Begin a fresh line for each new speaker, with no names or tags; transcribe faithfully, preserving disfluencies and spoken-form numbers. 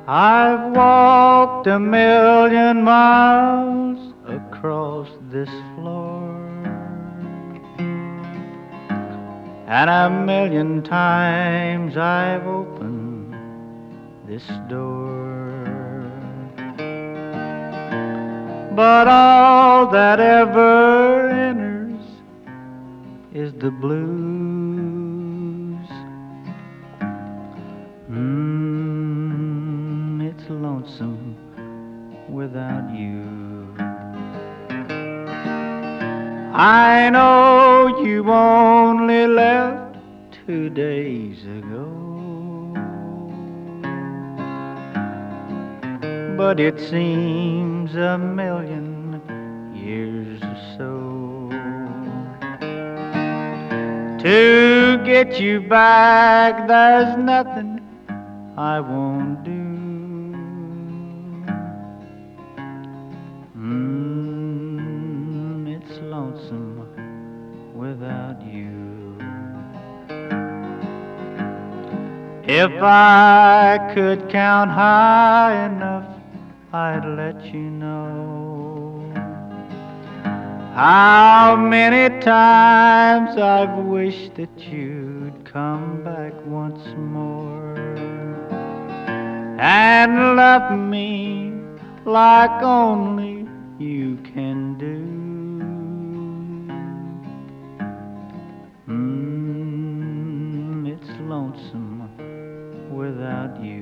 I've walked a million miles across this floor, and a million times I've opened this door. But all that ever enters is the blues. Mmm, it's lonesome without you. I know you only left two days ago, but it seems a million years or so to get you back. There's nothing I won't do. Mmm, it's lonesome without you. If I could count high enough, I'd let you know how many times I've wished that you'd come back once more and love me like only you can do. Mmm, it's lonesome without you.